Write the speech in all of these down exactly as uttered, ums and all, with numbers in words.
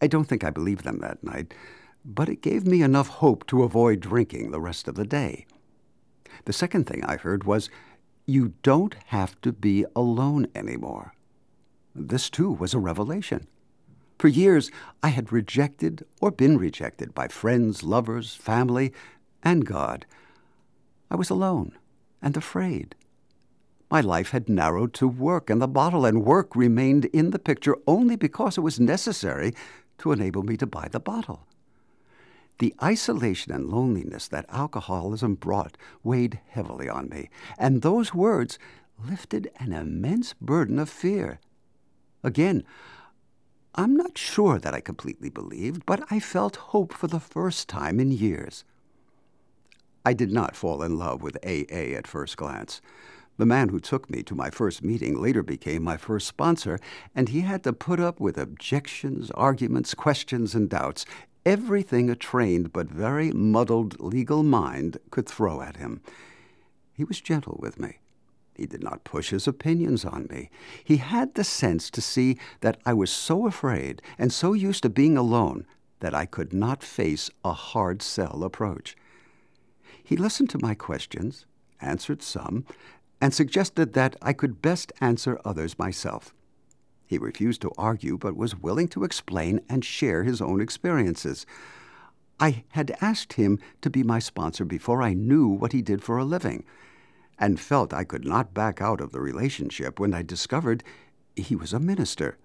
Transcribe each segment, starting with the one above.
I don't think I believed them that night, but it gave me enough hope to avoid drinking the rest of the day. The second thing I heard was, you don't have to be alone anymore. This, too, was a revelation. For years, I had rejected or been rejected by friends, lovers, family, and God. I was alone and afraid. My life had narrowed to work and the bottle, and work remained in the picture only because it was necessary to enable me to buy the bottle. The isolation and loneliness that alcoholism brought weighed heavily on me, and those words lifted an immense burden of fear. Again, I'm not sure that I completely believed, but I felt hope for the first time in years. I did not fall in love with A A at first glance. The man who took me to my first meeting later became my first sponsor, and he had to put up with objections, arguments, questions, and doubts, everything a trained but very muddled legal mind could throw at him. He was gentle with me. He did not push his opinions on me. He had the sense to see that I was so afraid and so used to being alone that I could not face a hard-sell approach. He listened to my questions, answered some, and suggested that I could best answer others myself. He refused to argue, but was willing to explain and share his own experiences. I had asked him to be my sponsor before I knew what he did for a living, and felt I could not back out of the relationship when I discovered he was a minister.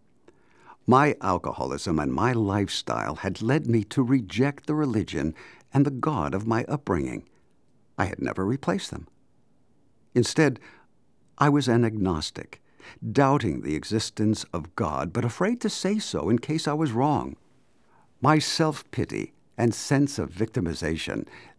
My alcoholism and my lifestyle had led me to reject the religion and the God of my upbringing. I had never replaced them. Instead, I was an agnostic, doubting the existence of God, but afraid to say so in case I was wrong. My self-pity and sense of victimization